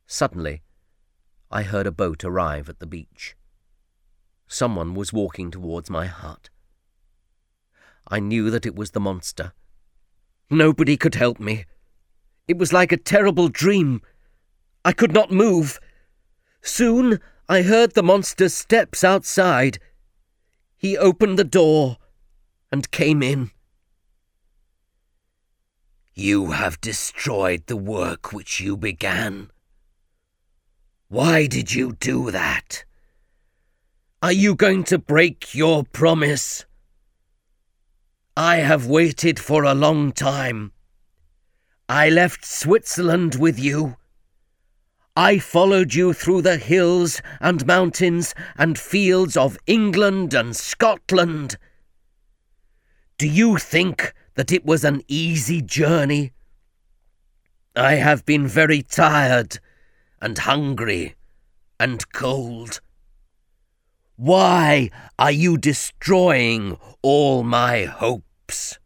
Suddenly, I heard a boat arrive at the beach. Someone was walking towards my hut. I knew that it was the monster. Nobody could help me. It was like a terrible dream. I could not move. Soon I heard the monster's steps outside. He opened the door and came in. "You have destroyed the work which you began. Why did you do that? Are you going to break your promise? I have waited for a long time. I left Switzerland with you. I followed you through the hills and mountains and fields of England and Scotland. Do you think that it was an easy journey? I have been very tired and hungry and cold. Why are you destroying all my hopes?"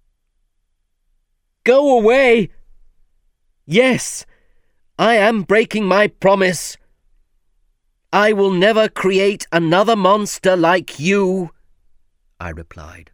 "Go away! Yes, I am breaking my promise. I will never create another monster like you," I replied.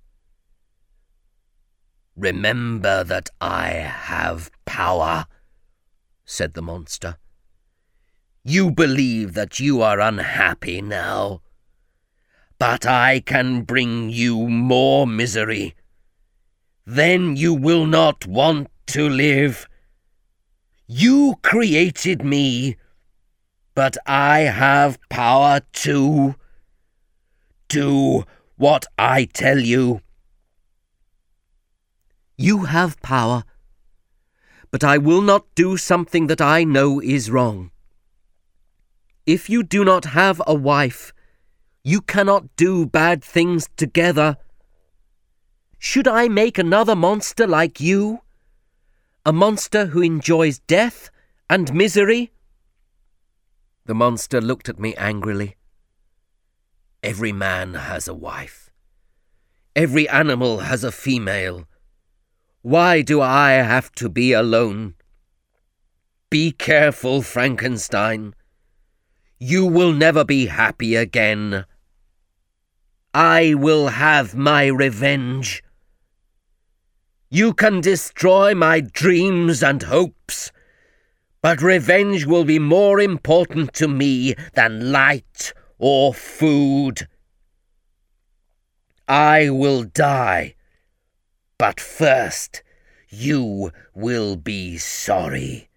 "Remember that I have power," said the monster. "You believe that you are unhappy now, but I can bring you more misery. Then you will not want to live. You created me, but I have power too. Do what I tell you." "You have power, but I will not do something that I know is wrong. If you do not have a wife, you cannot do bad things together. Should I make another monster like you? A monster who enjoys death and misery?" The monster looked at me angrily. "Every man has a wife. Every animal has a female. Why do I have to be alone? Be careful, Frankenstein. You will never be happy again. I will have my revenge. You can destroy my dreams and hopes, but revenge will be more important to me than light or food. I will die, but first you will be sorry."